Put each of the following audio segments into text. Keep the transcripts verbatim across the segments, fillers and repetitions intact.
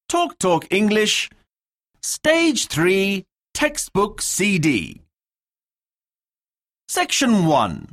Talk Talk English, Stage three, Textbook C D. Section one.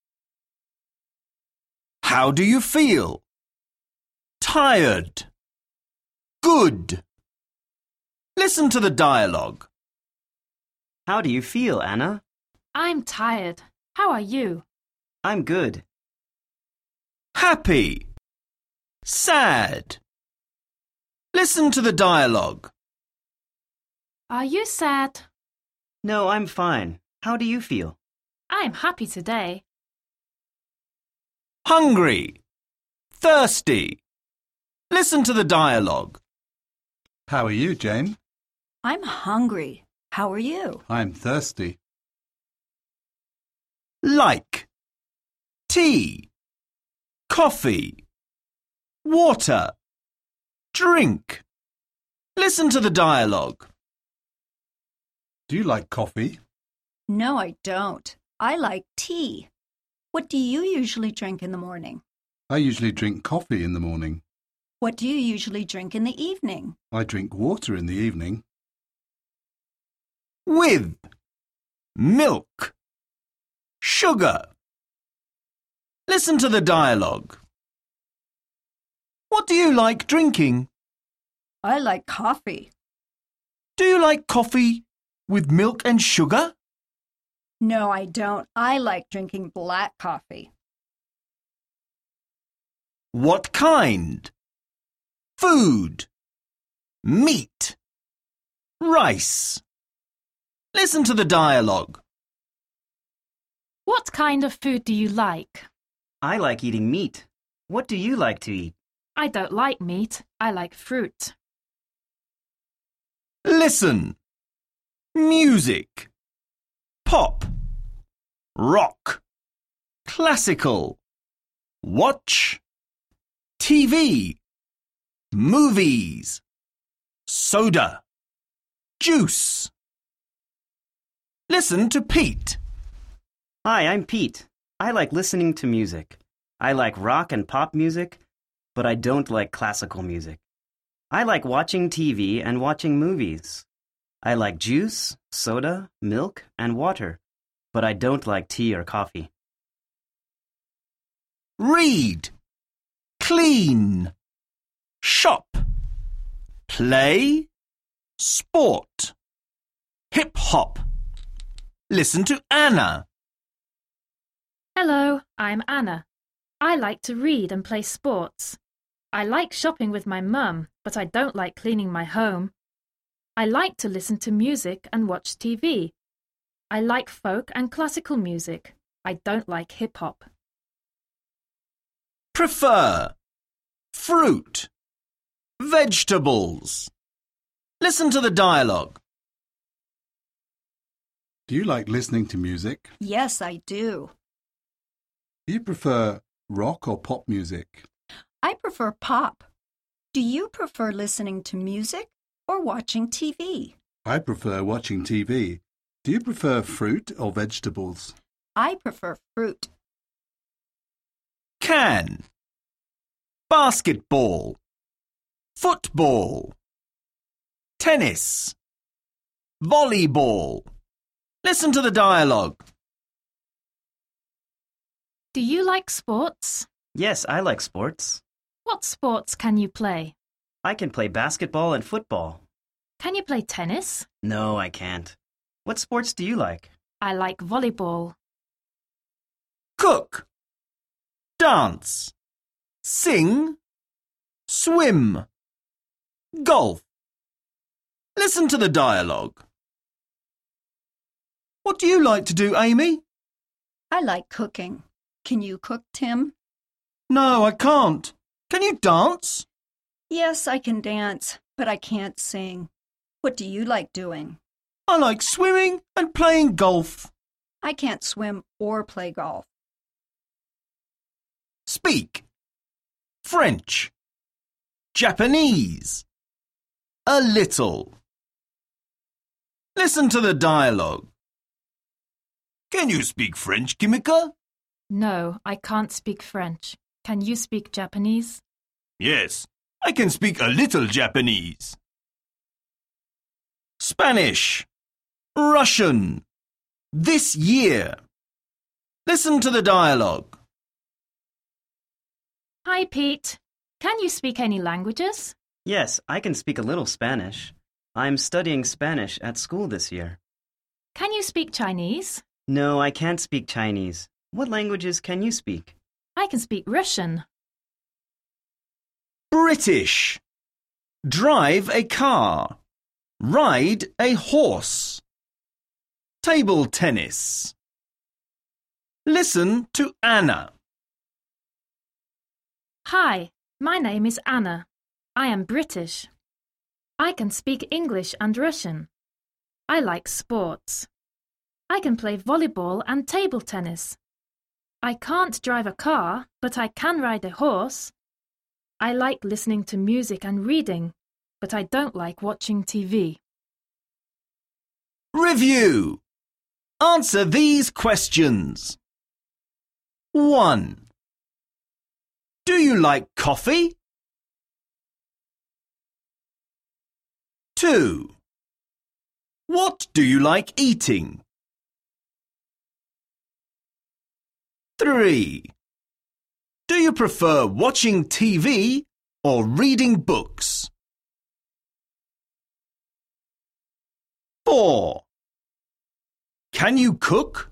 How do you feel? Tired. Good. Listen to the dialogue. How do you feel, Anna? I'm tired. How are you? I'm good. Happy. Sad. Listen to the dialogue. Are you sad? No, I'm fine. How do you feel? I'm happy today. Hungry. Thirsty. Listen to the dialogue. How are you, Jane? I'm hungry. How are you? I'm thirsty. Like. Tea. Coffee. Water. Drink. Listen to the dialogue. Do you like coffee? No, I don't. I like tea. What do you usually drink in the morning? I usually drink coffee in the morning. What do you usually drink in the evening? I drink water in the evening. With. Milk. Sugar. Listen to the dialogue. What do you like drinking? I like coffee. Do you like coffee with milk and sugar? No, I don't. I like drinking black coffee. What kind? Food. Meat. Rice. Listen to the dialogue. What kind of food do you like? I like eating meat. What do you like to eat? I don't like meat. I like fruit. Listen. Music. Pop. Rock. Classical. Watch. T V. Movies. Soda. Juice. Listen to Pete. Hi, I'm Pete. I like listening to music. I like rock and pop music, but I don't like classical music. I like watching T V and watching movies. I like juice, soda, milk, and water, but I don't like tea or coffee. Read. Clean. Shop. Play. Sport. Hip-hop. Listen to Anna. Hello, I'm Anna. I like to read and play sports. I like shopping with my mum, but I don't like cleaning my home. I like to listen to music and watch T V. I like folk and classical music. I don't like hip-hop. Prefer. Fruit. Vegetables. Listen to the dialogue. Do you like listening to music? Yes, I do. Do you prefer rock or pop music? I prefer pop. Do you prefer listening to music or watching T V? I prefer watching T V. Do you prefer fruit or vegetables? I prefer fruit. Can. Basketball. Football. Tennis. Volleyball. Listen to the dialogue. Do you like sports? Yes, I like sports. What sports can you play? I can play basketball and football. Can you play tennis? No, I can't. What sports do you like? I like volleyball. Cook. Dance. Sing. Swim. Golf. Listen to the dialogue. What do you like to do, Amy? I like cooking. Can you cook, Tim? No, I can't. Can you dance? Yes, I can dance, but I can't sing. What do you like doing? I like swimming and playing golf. I can't swim or play golf. Speak. French. Japanese. A little. Listen to the dialogue. Can you speak French, Kimika? No, I can't speak French. Can you speak Japanese? Yes, I can speak a little Japanese. Spanish. Russian. This year. Listen to the dialogue. Hi, Pete. Can you speak any languages? Yes, I can speak a little Spanish. I'm studying Spanish at school this year. Can you speak Chinese? No, I can't speak Chinese. What languages can you speak? I can speak Russian. British. Drive a car. Ride a horse. Table tennis. Listen to Anna. Hi, my name is Anna. I am British. I can speak English and Russian. I like sports. I can play volleyball and table tennis. I can't drive a car, but I can ride a horse. I like listening to music and reading, but I don't like watching T V. Review. Answer these questions. one. Do you like coffee? two. What do you like eating? three. Do you prefer watching T V or reading books? four. Can you cook?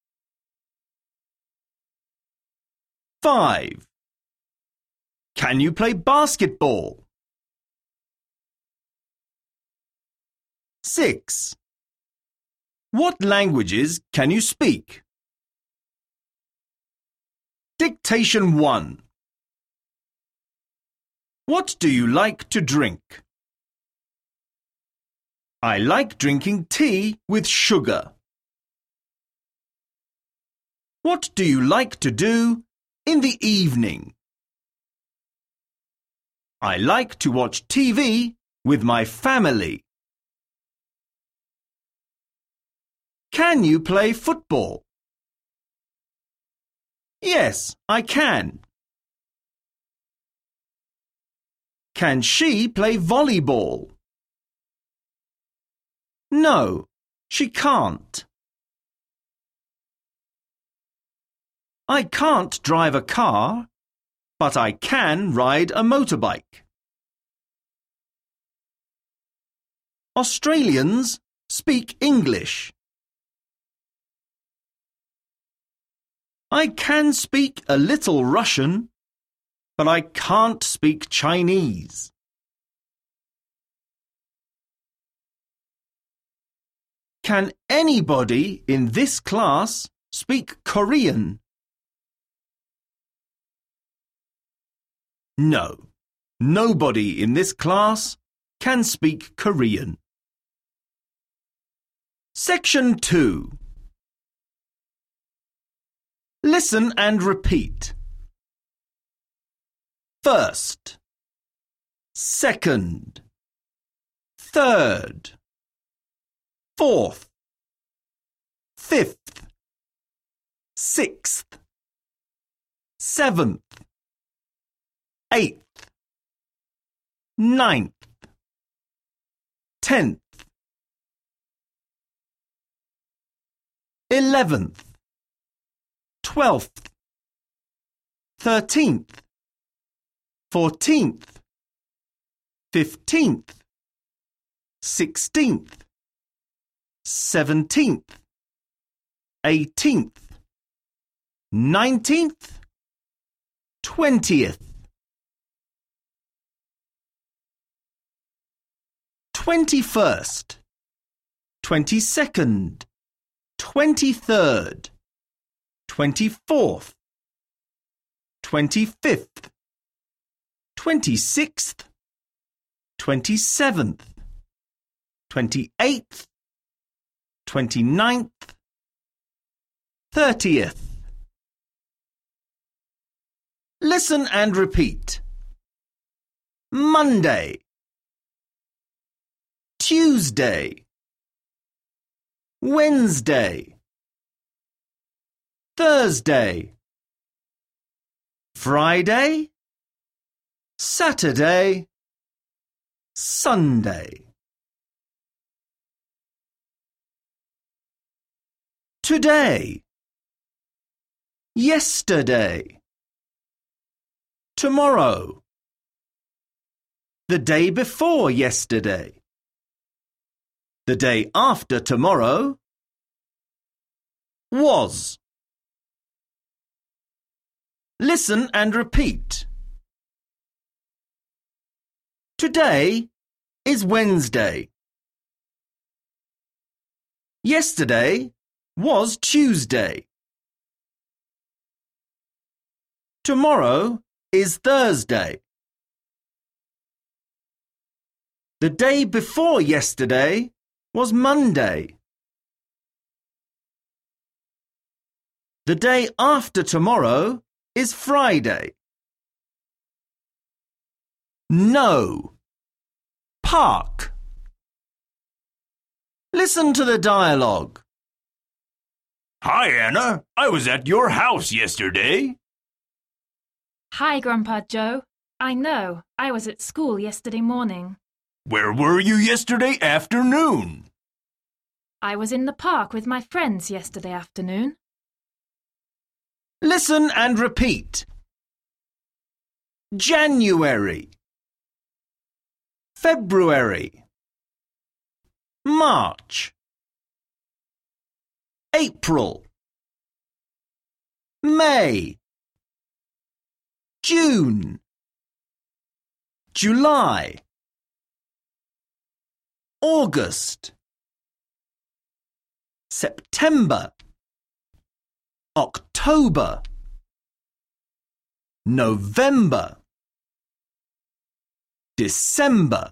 five. Can you play basketball? six. What languages can you speak? Dictation one. What do you like to drink? I like drinking tea with sugar. What do you like to do in the evening? I like to watch T V with my family. Can you play football? Yes, I can. Can she play volleyball? No, she can't. I can't drive a car, but I can ride a motorbike. Australians speak English. I can speak a little Russian, but I can't speak Chinese. Can anybody in this class speak Korean? No, nobody in this class can speak Korean. Section two. Listen and repeat. First, second, third, fourth, fifth, sixth, seventh, eighth, ninth, tenth, eleventh, twelfth, thirteenth, fourteenth, fifteenth, sixteenth, seventeenth, eighteenth, nineteenth, twentieth, twenty-first, twenty-second, twenty-third, twenty-fourth, twenty-fifth, twenty-sixth, twenty-seventh, twenty-eighth, twenty-ninth, thirtieth. Listen and repeat. Monday, Tuesday, Wednesday, Thursday, Friday, Saturday, Sunday. Today, yesterday, tomorrow, the day before yesterday, the day after tomorrow, was. Listen and repeat. Today is Wednesday. Yesterday was Tuesday. Tomorrow is Thursday. The day before yesterday was Monday. The day after tomorrow is Friday. No. Park. Listen to the dialogue. Hi, Anna. I was at your house yesterday. Hi, Grandpa Joe. I know. I was at school yesterday morning. Where were you yesterday afternoon? I was in the park with my friends yesterday afternoon. Listen and repeat. January, February, March, April, May, June, July, August, September, October, November, December.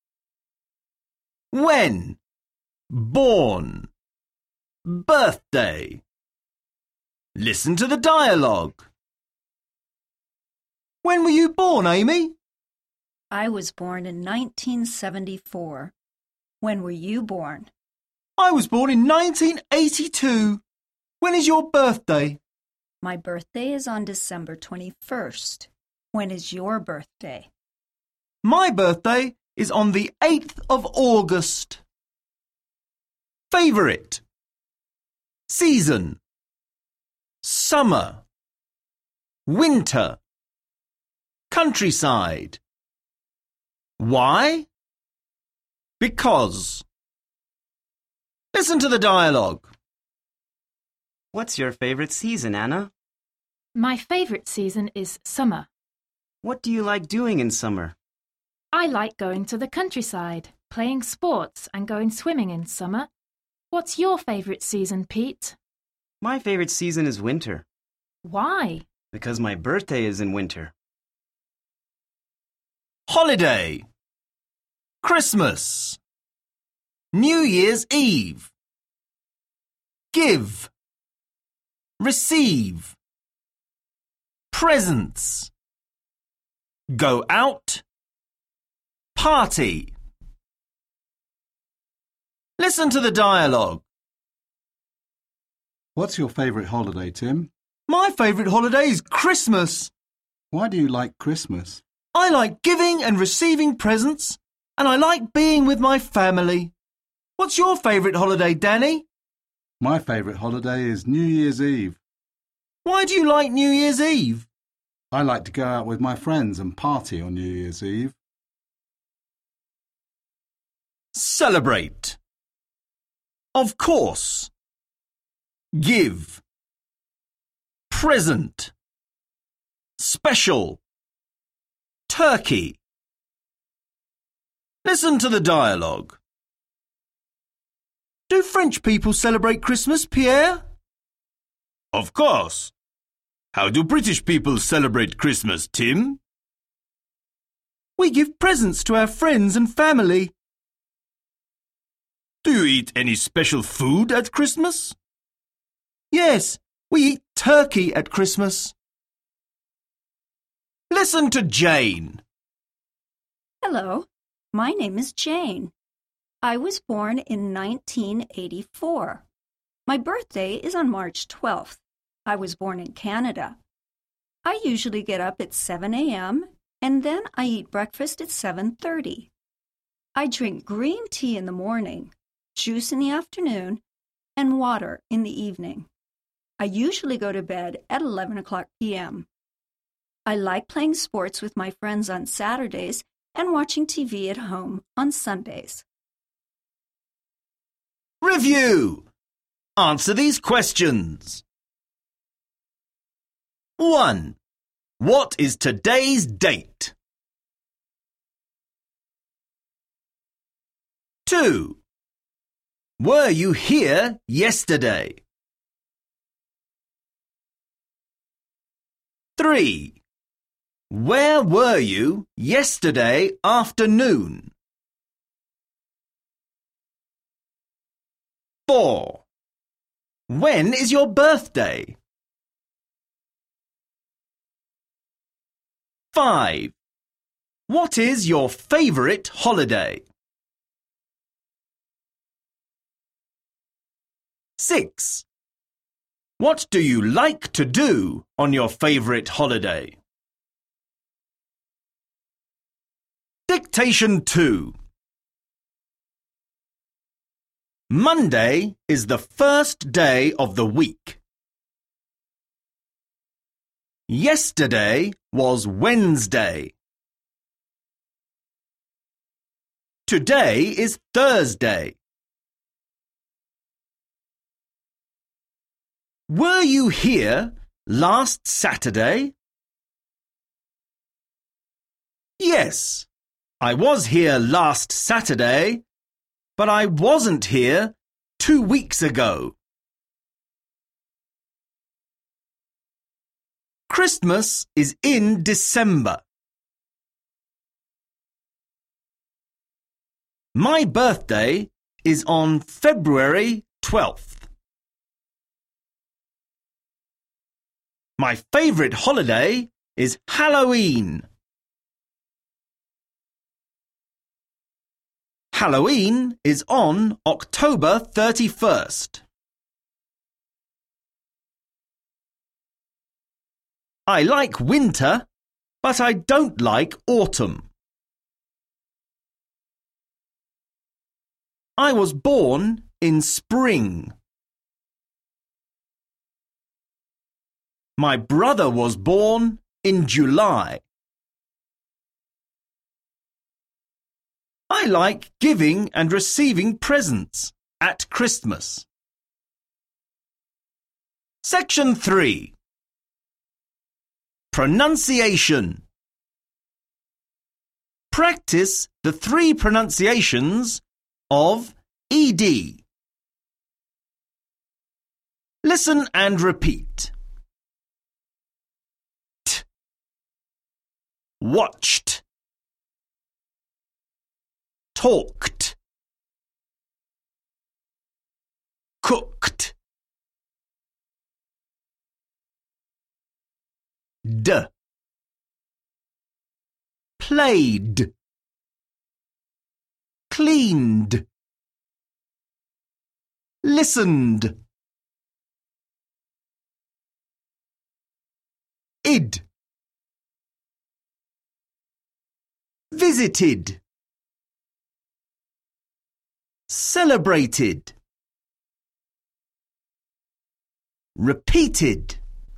When? Born. Birthday. Listen to the dialogue. When were you born, Amy? I was born in nineteen seventy-four. When were you born? I was born in nineteen eighty-two. When is your birthday? My birthday is on December twenty-first. When is your birthday? My birthday is on the eighth of August. Favourite. Season. Summer. Winter. Countryside. Why? Because. Listen to the dialogue. What's your favorite season, Anna? My favourite season is summer. What do you like doing in summer? I like going to the countryside, playing sports and going swimming in summer. What's your favourite season, Pete? My favorite season is winter, Why? because my birthday is in winter. Holiday. Christmas. New Year's Eve. Give. Receive. Presents. Go out. Party. Listen to the dialogue. What's your favourite holiday, Tim? My favourite holiday is Christmas. Why do you like Christmas? I like giving and receiving presents, and I like being with my family. What's your favourite holiday, Danny? My favourite holiday is New Year's Eve. Why do you like New Year's Eve? I like to go out with my friends and party on New Year's Eve. Celebrate. Of course. Give. Present. Special. Turkey. Listen to the dialogue. Do French people celebrate Christmas, Pierre? Of course. How do British people celebrate Christmas, Tim? We give presents to our friends and family. Do you eat any special food at Christmas? Yes, we eat turkey at Christmas. Listen to Jane. Hello, my name is Jane. I was born in nineteen eighty-four. My birthday is on March twelfth. I was born in Canada. I usually get up at seven a m and then I eat breakfast at seven thirty. I drink green tea in the morning, juice in the afternoon, and water in the evening. I usually go to bed at eleven o'clock p m I like playing sports with my friends on Saturdays and watching T V at home on Sundays. Review! Answer these questions. one. What is today's date? two. Were you here yesterday? three. Where were you yesterday afternoon? four. When is your birthday? five. What is your favourite holiday? six. What do you like to do on your favourite holiday? Dictation two. Monday is the first day of the week. Yesterday was Wednesday. Today is Thursday. Were you here last Saturday? Yes, I was here last Saturday, but I wasn't here two weeks ago. Christmas is in December. My birthday is on February twelfth. My favourite holiday is Halloween. Halloween is on October thirty-first. I like winter, but I don't like autumn. I was born in spring. My brother was born in July. I like giving and receiving presents at Christmas. Section three. Pronunciation. Practice the three pronunciations of ed. Listen and repeat. T. Watched. Talked. Cooked. D. Played. Cleaned. Listened. Id. Visited. Celebrated. Repeated.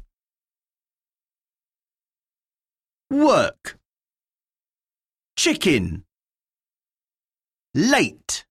Work. Chicken. Late.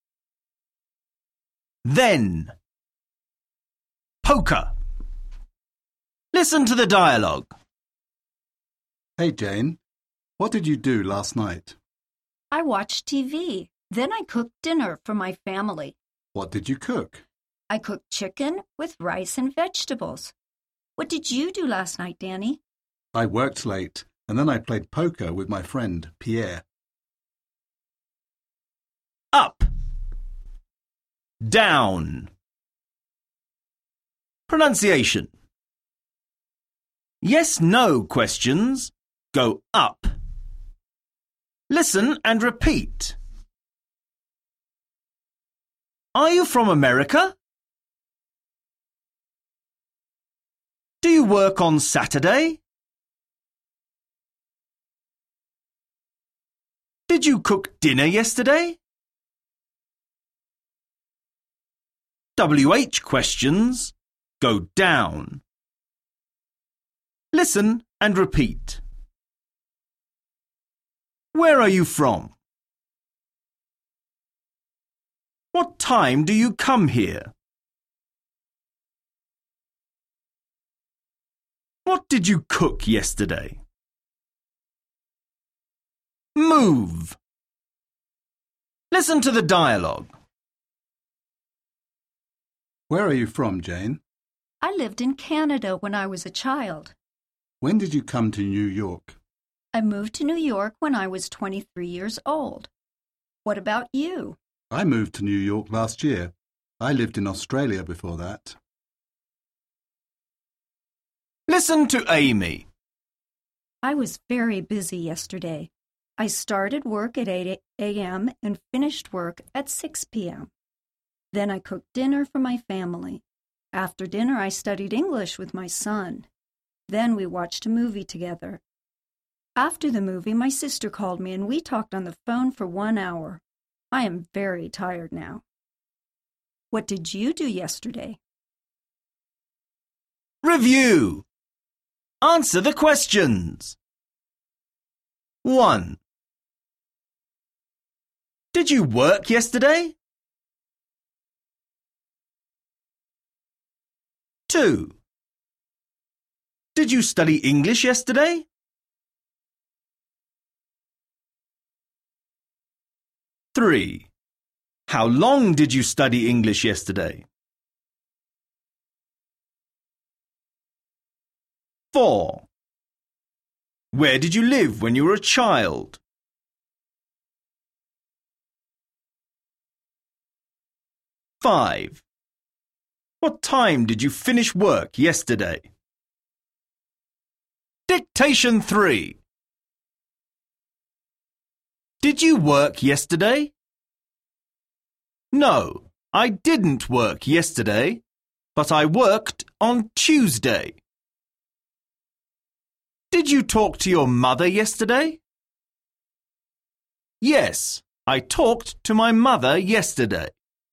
Then. Poker. Listen to the dialogue. Hey, Jane, what did you do last night? I watched T V. Then I cooked dinner for my family. What did you cook? I cooked chicken with rice and vegetables. What did you do last night, Danny? I worked late, and then I played poker with my friend, Pierre. Up. Down. Pronunciation. Yes-no questions go up. Listen and repeat. Are you from America? Do you work on Saturday? Did you cook dinner yesterday? W H questions go down. Listen and repeat. Where are you from? What time do you come here? What did you cook yesterday? Move. Listen to the dialogue. Where are you from, Jane? I lived in Canada when I was a child. When did you come to New York? I moved to New York when I was twenty-three years old. What about you? I moved to New York last year. I lived in Australia before that. Listen to Amy. I was very busy yesterday. I started work at eight a m and finished work at six p m Then I cooked dinner for my family. After dinner, I studied English with my son. Then we watched a movie together. After the movie, my sister called me and we talked on the phone for one hour. I am very tired now. What did you do yesterday? Review. Answer the questions. one. Did you work yesterday? two. Did you study English yesterday? three. How long did you study English yesterday? four. Where did you live when you were a child? five. What time did you finish work yesterday? Dictation three. Did you work yesterday? No, I didn't work yesterday, but I worked on Tuesday. Did you talk to your mother yesterday? Yes, I talked to my mother yesterday.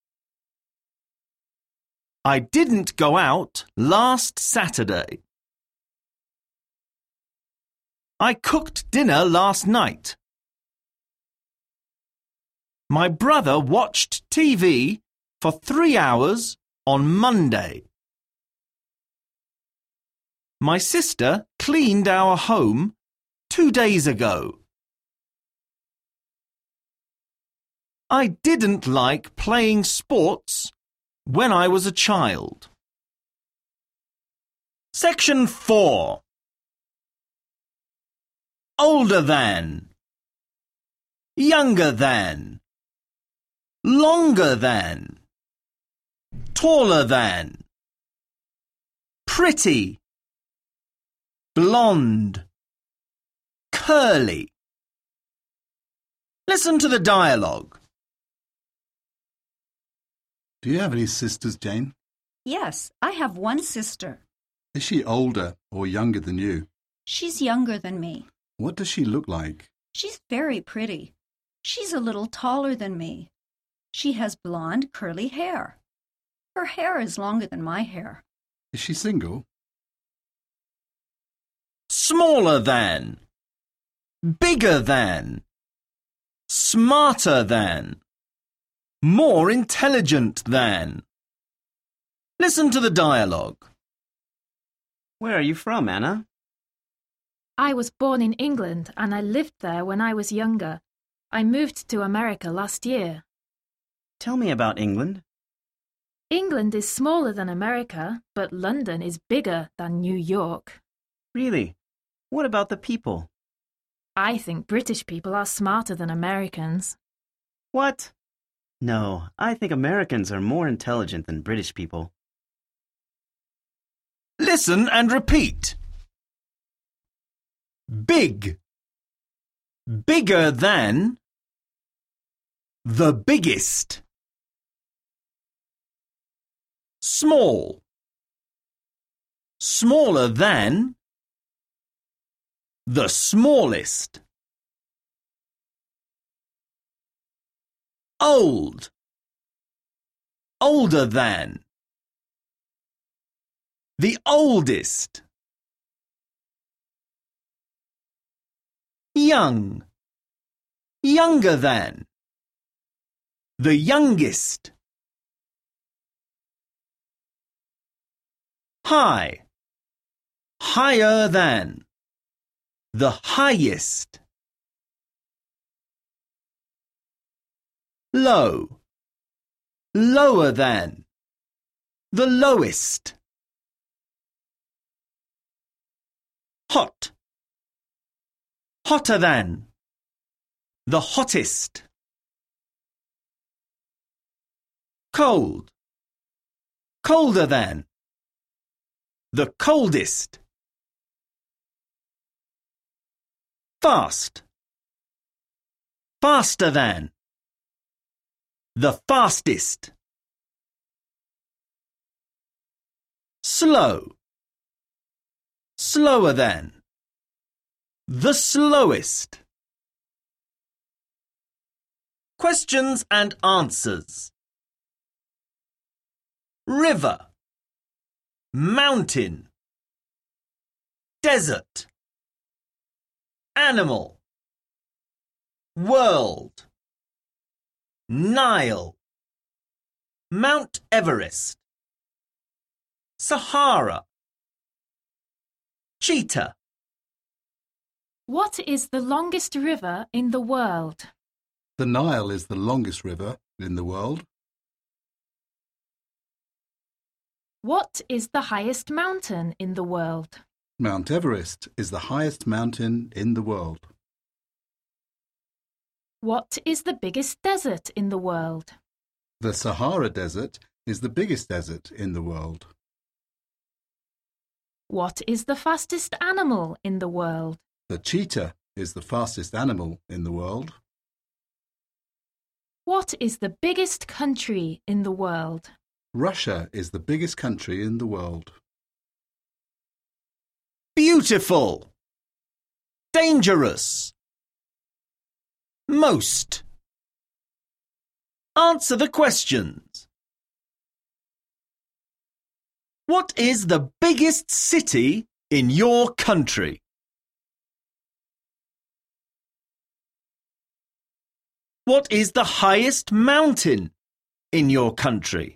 I didn't go out last Saturday. I cooked dinner last night. My brother watched T V for three hours on Monday. My sister cleaned our home two days ago. I didn't like playing sports when I was a child. Section four. Older than, younger than, longer than, taller than, pretty, blonde, curly. Listen to the dialogue. Do you have any sisters, Jane? Yes, I have one sister. Is she older or younger than you? She's younger than me. What does she look like? She's very pretty. She's a little taller than me. She has blonde, curly hair. Her hair is longer than my hair. Is she single? Smaller than, bigger than, smarter than, more intelligent than. Listen to the dialogue. Where are you from, Anna? I was born in England and I lived there when I was younger. I moved to America last year. Tell me about England. England is smaller than America, but London is bigger than New York. Really? What about the people? I think British people are smarter than Americans. What? No, I think Americans are more intelligent than British people. Listen and repeat. Big, bigger than, the biggest. Small, smaller than, the smallest. Old. Older than. The oldest. Young. Younger than. The youngest. High. Higher than. The highest. Low. Lower than. The lowest. Hot. Hotter than. The hottest. Cold. Colder than. The coldest. Fast. Faster than. The fastest. Slow. Slower than. The slowest. Questions and answers. River. Mountain. Desert. Animal. World. Nile. Mount Everest. Sahara. Cheetah. What is the longest river in the world? The Nile is the longest river in the world. What is the highest mountain in the world? Mount Everest is the highest mountain in the world. What is the biggest desert in the world? The Sahara Desert is the biggest desert in the world. What is the fastest animal in the world? The cheetah is the fastest animal in the world. What is the biggest country in the world? Russia is the biggest country in the world. Beautiful. Dangerous. Most. Answer the questions. What is the biggest city in your country? What is the highest mountain in your country?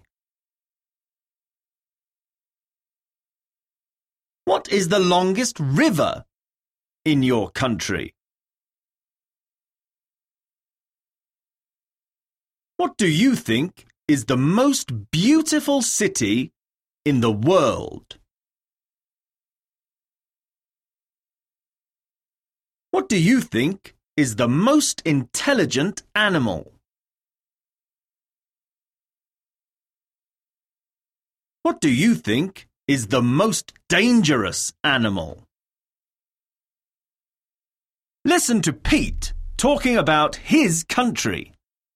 What is the longest river in your country? What do you think is the most beautiful city in the world? What do you think is the most intelligent animal? What do you think is the most dangerous animal? Listen to Pete talking about his country.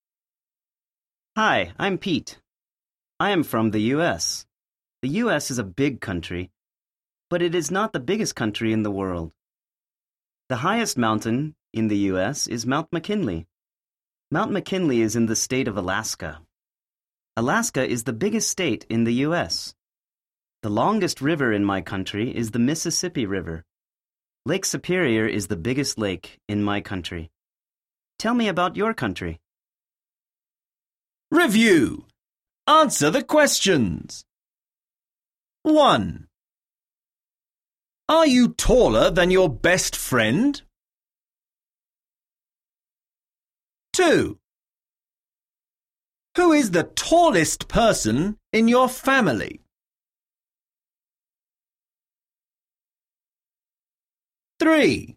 Hi, I'm Pete. I am from the U S. The U S is a big country, but it is not the biggest country in the world. The highest mountain in the U S is Mount McKinley. Mount McKinley is in the state of Alaska. Alaska is the biggest state in the U S. The longest river in my country is the Mississippi River. Lake Superior is the biggest lake in my country. Tell me about your country. Review. Answer the questions. one. Are you taller than your best friend? two. Who is the tallest person in your family? three.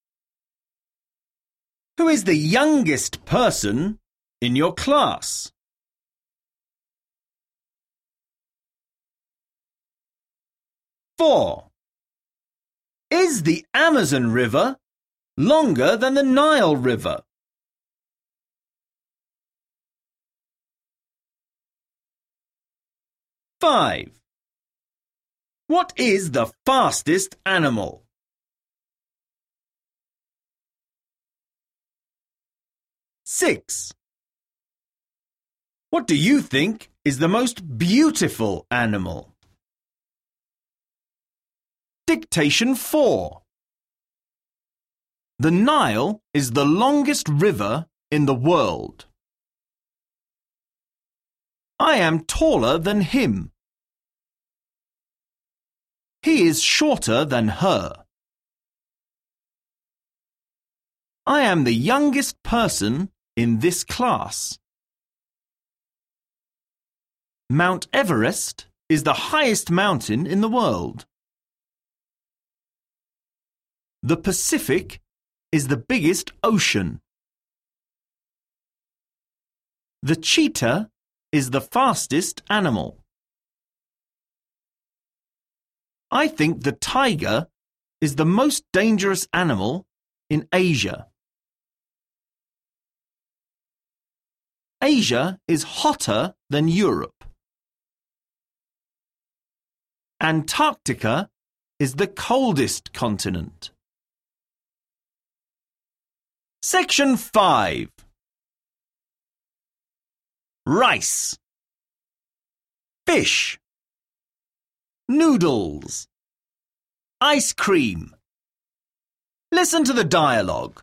Who is the youngest person in your class? four. Is the Amazon River longer than the Nile River? five. What is the fastest animal? six. What do you think is the most beautiful animal? Dictation four. The Nile is the longest river in the world. I am taller than him. He is shorter than her. I am the youngest person in this class. Mount Everest is the highest mountain in the world. The Pacific is the biggest ocean. The cheetah is the fastest animal. I think the tiger is the most dangerous animal in Asia. Asia is hotter than Europe. Antarctica is the coldest continent. Section five. Rice, fish, noodles, ice cream. Listen to the dialogue.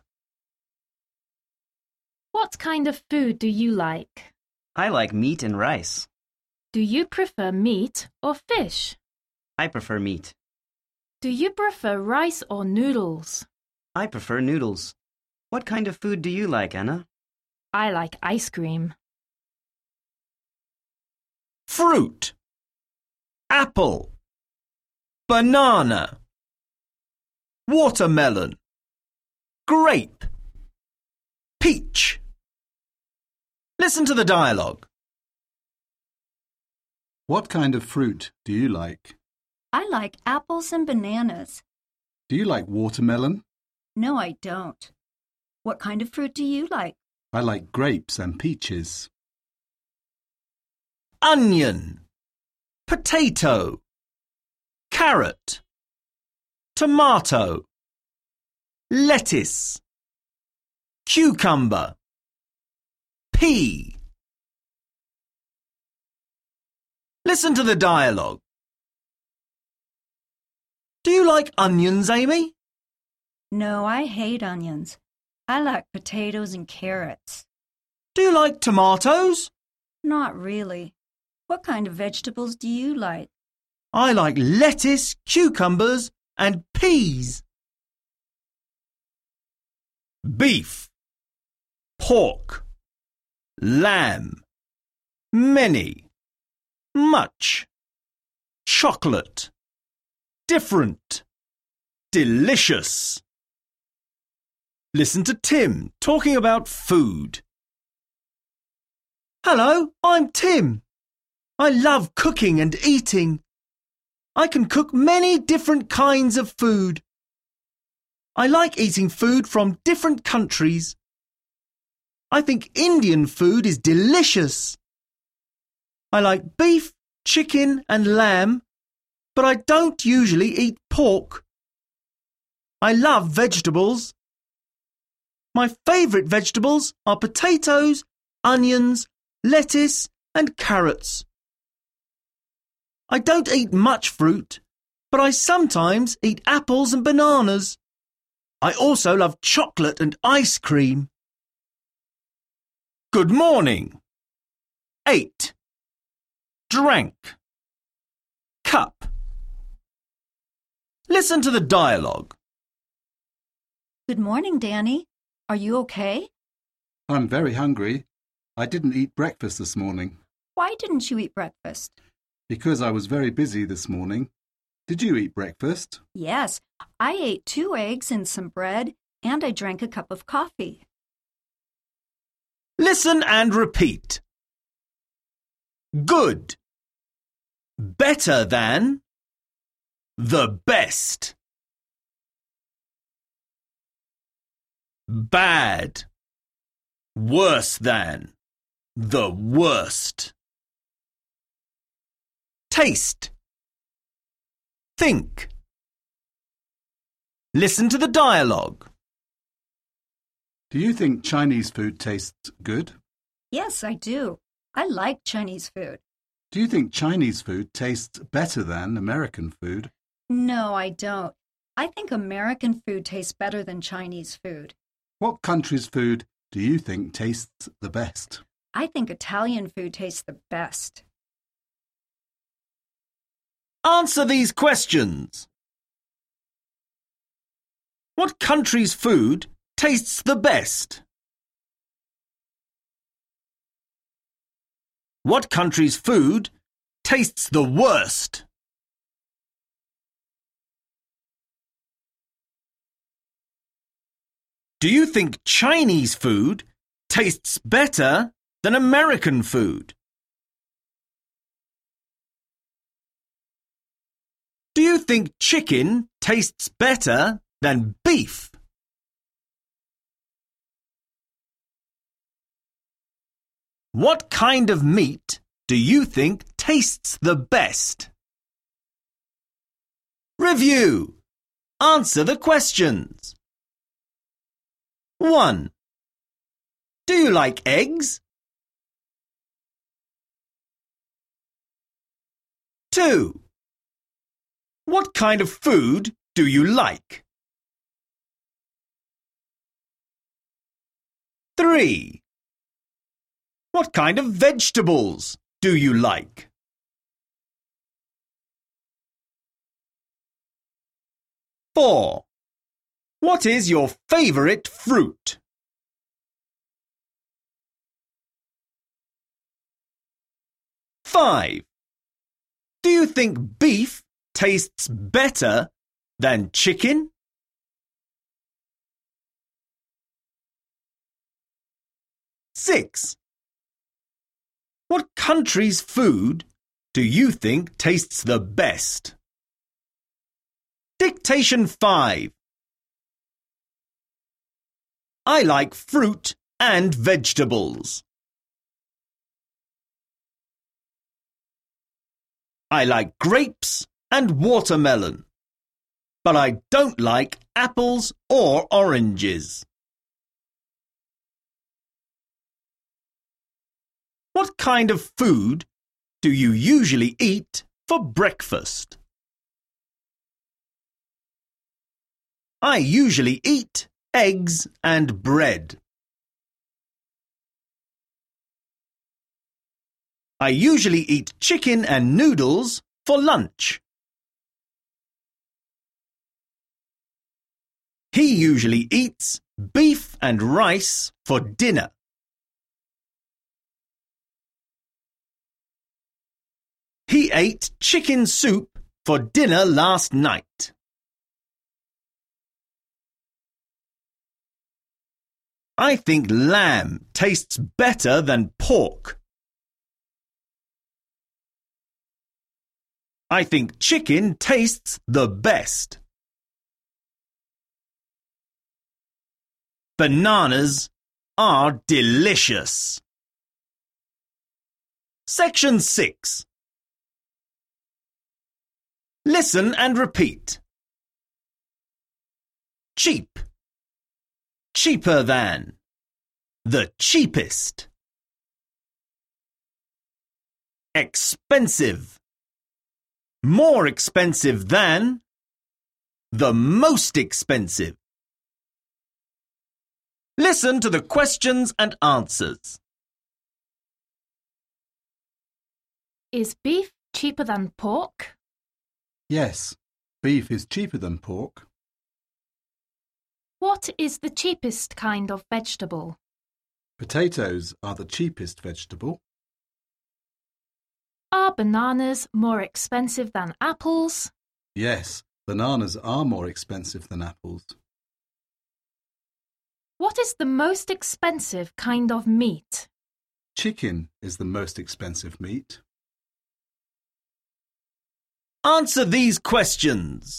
What kind of food do you like? I like meat and rice. Do you prefer meat or fish? I prefer meat. Do you prefer rice or noodles? I prefer noodles. What kind of food do you like, Anna? I like ice cream. Fruit, apple, banana, watermelon, grape, peach. Listen to the dialogue. What kind of fruit do you like? I like apples and bananas. Do you like watermelon? No, I don't. What kind of fruit do you like? I like grapes and peaches. Onion, potato, carrot, tomato, lettuce, cucumber, pea. Listen to the dialogue. Do you like onions, Amy? No, I hate onions. I like potatoes and carrots. Do you like tomatoes? Not really. What kind of vegetables do you like? I like lettuce, cucumbers, and peas. Beef, pork, lamb, many, much, chocolate, different, delicious. Listen to Tim talking about food. Hello, I'm Tim. I love cooking and eating. I can cook many different kinds of food. I like eating food from different countries. I think Indian food is delicious. I like beef, chicken and lamb, but I don't usually eat pork. I love vegetables. My favourite vegetables are potatoes, onions, lettuce and carrots. I don't eat much fruit, but I sometimes eat apples and bananas. I also love chocolate and ice cream. Good morning. Ate. Drank. Cup. Listen to the dialogue. Good morning, Danny. Are you okay? I'm very hungry. I didn't eat breakfast this morning. Why didn't you eat breakfast? Because I was very busy this morning. Did you eat breakfast? Yes, I ate two eggs and some bread, and I drank a cup of coffee. Listen and repeat. Good. Better than. The best. Bad. Worse than. The worst. Taste. Think. Listen to the dialogue. Do you think Chinese food tastes good? Yes, I do. I like Chinese food. Do you think Chinese food tastes better than American food? No, I don't. I think American food tastes better than Chinese food. What country's food do you think tastes the best? I think Italian food tastes the best. Answer these questions. What country's food tastes the best? What country's food tastes the worst? Do you think Chinese food tastes better than American food? Do you think chicken tastes better than beef? What kind of meat do you think tastes the best? Review. Answer the questions. one. Do you like eggs? two. What kind of food do you like? three. What kind of vegetables do you like? four. What is your favorite fruit? five. Do you think beef tastes better than chicken? six. What country's food do you think tastes the best? Dictation five. I like fruit and vegetables. I like grapes and watermelon, but I don't like apples or oranges. What kind of food do you usually eat for breakfast? I usually eat eggs and bread. I usually eat chicken and noodles for lunch. He usually eats beef and rice for dinner. He ate chicken soup for dinner last night. I think lamb tastes better than pork. I think chicken tastes the best. Bananas are delicious. Section six. Listen and repeat. Cheap. Cheaper than. The cheapest. Expensive. More expensive than. The most expensive. Listen to the questions and answers. Is beef cheaper than pork? Yes, beef is cheaper than pork. What is the cheapest kind of vegetable? Potatoes are the cheapest vegetable. Are bananas more expensive than apples? Yes, bananas are more expensive than apples. What is the most expensive kind of meat? Chicken is the most expensive meat. Answer these questions.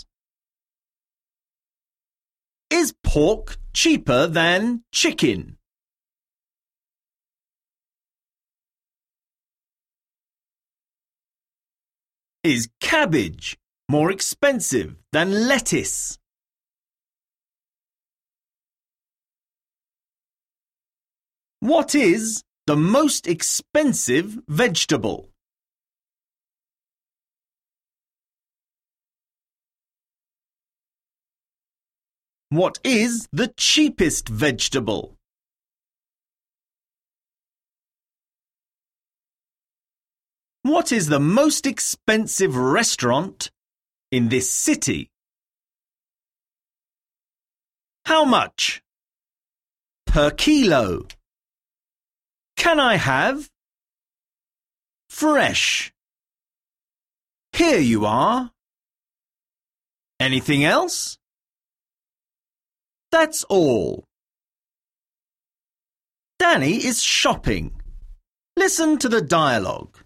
Is pork cheaper than chicken? Is cabbage more expensive than lettuce? What is the most expensive vegetable? What is the cheapest vegetable? What is the most expensive restaurant in this city? How much? Per kilo. Can I have? Fresh. Here you are. Anything else? That's all. Danny is shopping. Listen to the dialogue.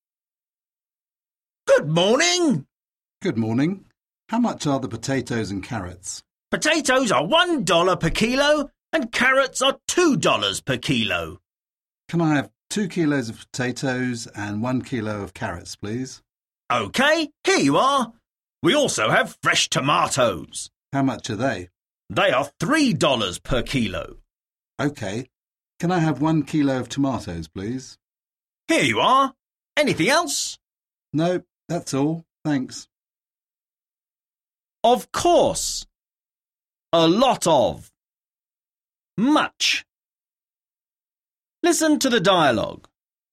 Good morning. Good morning. How much are the potatoes and carrots? Potatoes are one dollar per kilo and carrots are two dollars per kilo. Can I have two kilos of potatoes and one kilo of carrots, please? OK, here you are. We also have fresh tomatoes. How much are they? They are three dollars per kilo. OK. Can I have one kilo of tomatoes, please? Here you are. Anything else? No, that's all. Thanks. Of course. A lot of. Much. Listen to the dialogue.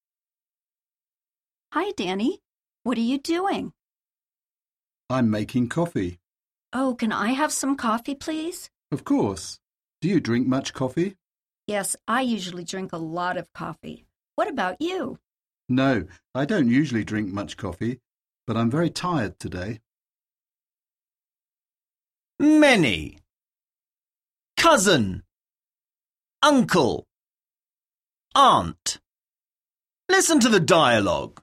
Hi, Danny. What are you doing? I'm making coffee. Oh, can I have some coffee, please? Of course. Do you drink much coffee? Yes, I usually drink a lot of coffee. What about you? No, I don't usually drink much coffee, but I'm very tired today. Many. Cousin. Uncle. Aunt. Listen to the dialogue.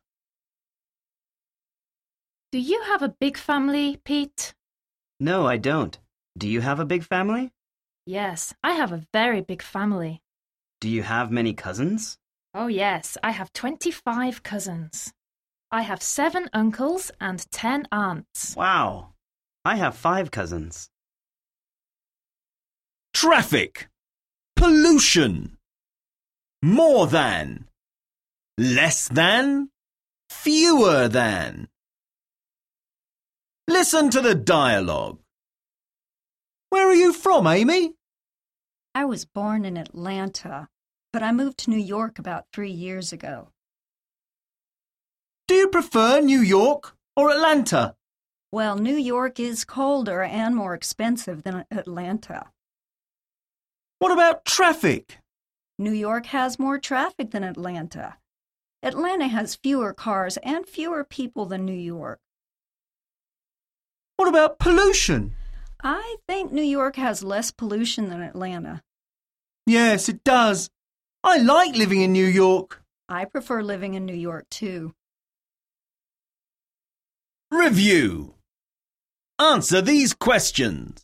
Do you have a big family, Pete? No, I don't. Do you have a big family? Yes, I have a very big family. Do you have many cousins? Oh yes, I have twenty-five cousins. I have seven uncles and ten aunts. Wow. I have five cousins. Traffic. Pollution. More than. Less than. Fewer than. Listen to the dialogue. Where are you from, Amy? I was born in Atlanta, but I moved to New York about three years ago. Do you prefer New York or Atlanta? Well, New York is colder and more expensive than Atlanta. What about traffic? New York has more traffic than Atlanta. Atlanta has fewer cars and fewer people than New York. What about pollution? I think New York has less pollution than Atlanta. Yes, it does. I like living in New York. I prefer living in New York, too. Review. Answer these questions.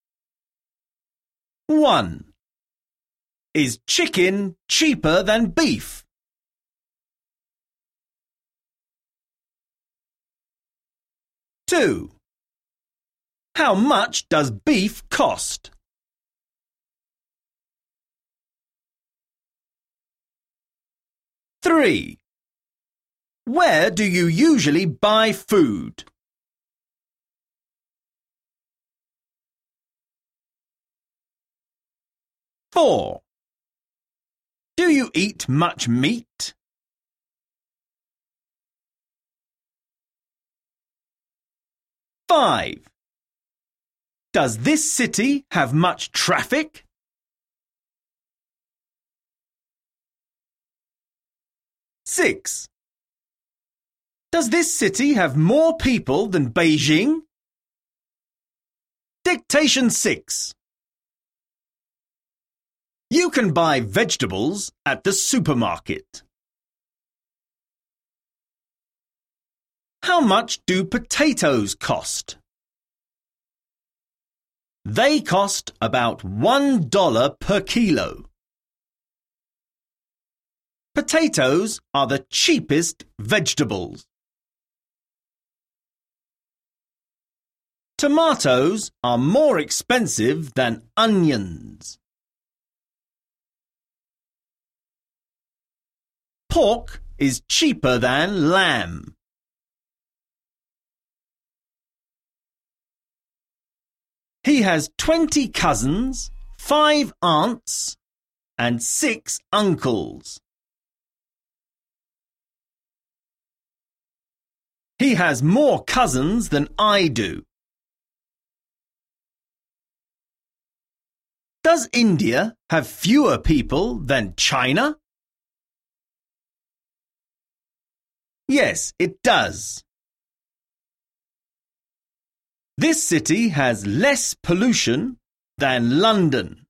one. Is chicken cheaper than beef? two. How much does beef cost? three. Where do you usually buy food? four. Do you eat much meat? five. Does this city have much traffic? six. Does this city have more people than Beijing? Dictation six. You can buy vegetables at the supermarket. How much do potatoes cost? They cost about one dollar per kilo. Potatoes are the cheapest vegetables. Tomatoes are more expensive than onions. pork is cheaper than lamb. He has twenty cousins, five aunts, and six uncles. He has more cousins than I do. Does India have fewer people than China? Yes, it does. This city has less pollution than London.